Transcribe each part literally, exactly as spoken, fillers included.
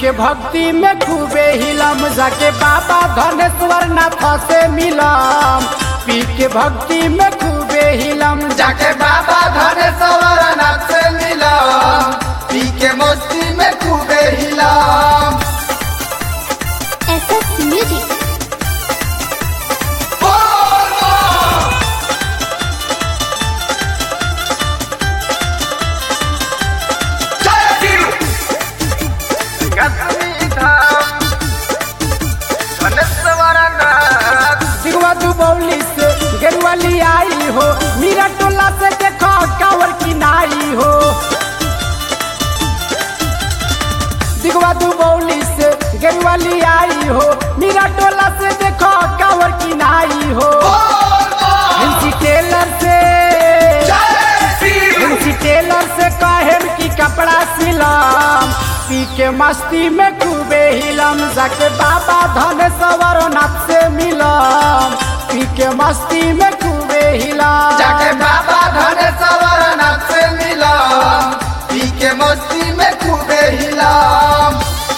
के भक्ति में खूबे हिलम जाके बाबा धनेश्वर नाथ से मिलम। पी के भक्ति में खूबे हिलम जाके बाबा धनेश्वर नाथ से मिलम। पी के मस्ती में खूबे हिलम। एसएस म्यूजिक दिगवा दुबौली से गेरुआली आई हो, मीरा टोला से देखो कांवर की नाई हो। दिगवा दुबौली से गेरुआली आई हो, मीरा टोला से देखो कांवर की नाई हो। हिंसी टेलर से हिंसी टेलर से काहेम की कपड़ा सिलम। पी के मस्ती में खूबे हिलम जाके बाबा धनेश्वर नाथ से मिलम। पी के मस्ती में खूबे हिलम जाके बाबा धनेश्वर नाथ से मिलम। पी के मस्ती में खूबे हिलम।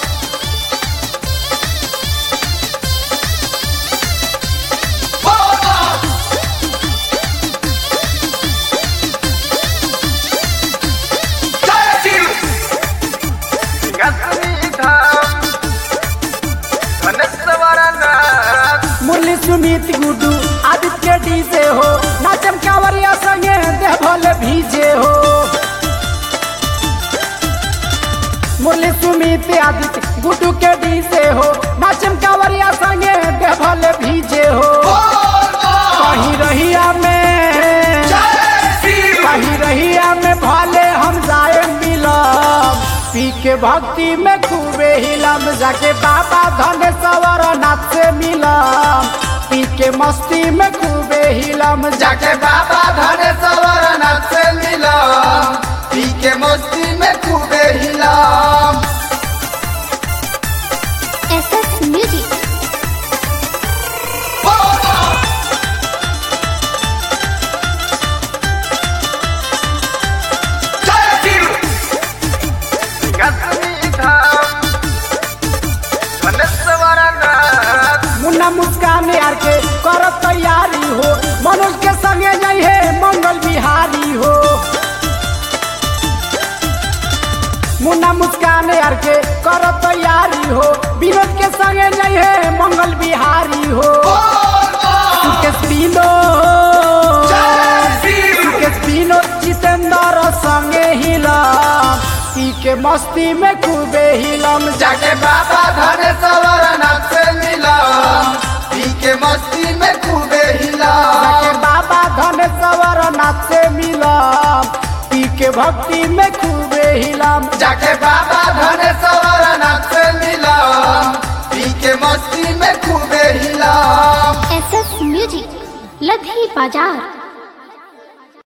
मुरली सुमित गुडू आदित्य डीजे हो, नाचम कांवरिया संगे देह भोले भीजे हो। मुरली सुमित आदित्य गुडू के डीजे हो, नाचम कांवरिया संगे देह भोले भीजे हो। कहीं रहिया में कहीं रहिया में भले हम जाए मिलम। पी के भक्ति में खूबे हिलम जाके बाबा धनेश्वर नाथ से मिलम। पी के मस्ती में खूबे हिलम जाके बाबा धनेश्वर नाथ से मिलम। पी के मस्ती में खूबे हिलम। एसएस म्यूजिक मुन्ना मुस्कान यार के कर तैयारी हो, मनोज के संगे नहीं है मंगल बिहारी हो। मुन्ना मुस्कान यार के कर तैयारी हो, विनोद के संगे नहीं है मंगल बिहारी हो। सुकेश विनोद सुकेश विनोद जितेंद्र संगे हिलम। पी के मस्ती में खूबे हिलम जाके बाबा धनेश्वर नाथ से मिलम। पी के मस्ती में खूबे हिलम। जाके बाबा धनेश्वर नाथ से मिलम। पी के भक्ति में खूबे हिलम जाके बाबा धनेश्वर नाथ से मिलम। पी के मस्ती में खूबे हिलम। एसएस म्यूजिक लधी बाजार।